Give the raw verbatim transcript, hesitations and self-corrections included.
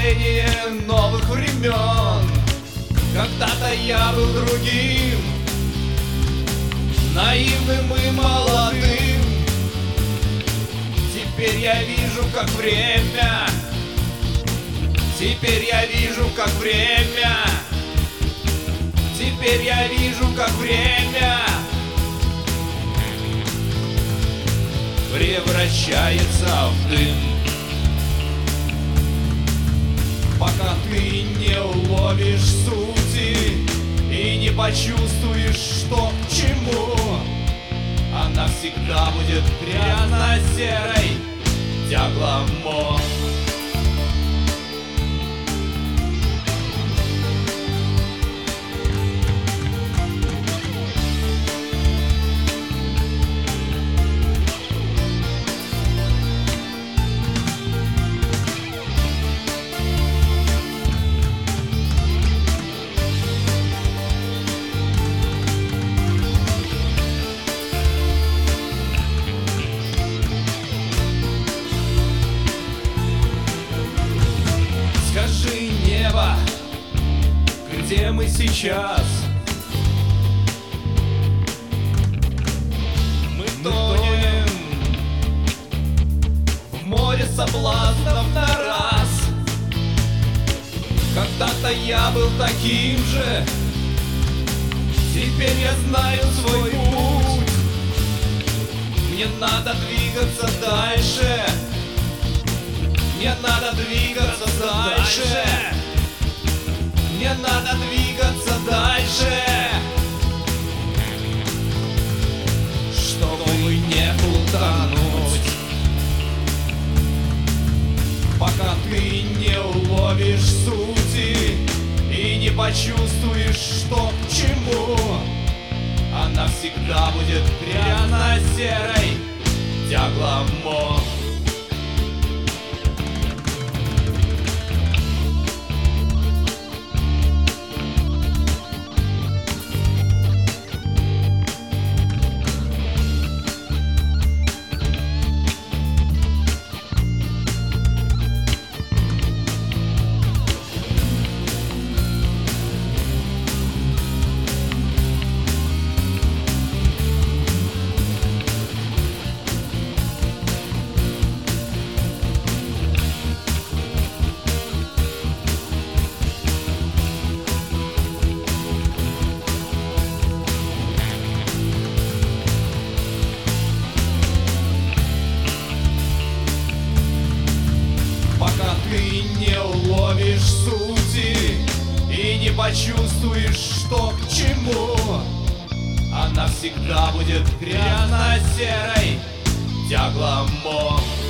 Олицетворение новых времен. Когда-то я был другим, наивным и молодым. Теперь я вижу, как время. Теперь я вижу, как время. Теперь я вижу, как время превращается в дым. Пока ты не уловишь сути и не почувствуешь, что к чему, она всегда будет грязно-серой, тягламо. Скажи, небо, где мы сейчас? Мы тонем в море соблазнов на раз. Когда-то я был таким же, теперь я знаю свой путь. Мне надо двигаться дальше. Мне надо двигаться дальше. Мне надо двигаться дальше, чтобы не утонуть. Пока ты не уловишь сути и не почувствуешь, что к чему, она всегда будет грязно-серой, тягламо. Ты не уловишь сути и не почувствуешь, что к чему, она всегда будет грязно-серой, тягламо.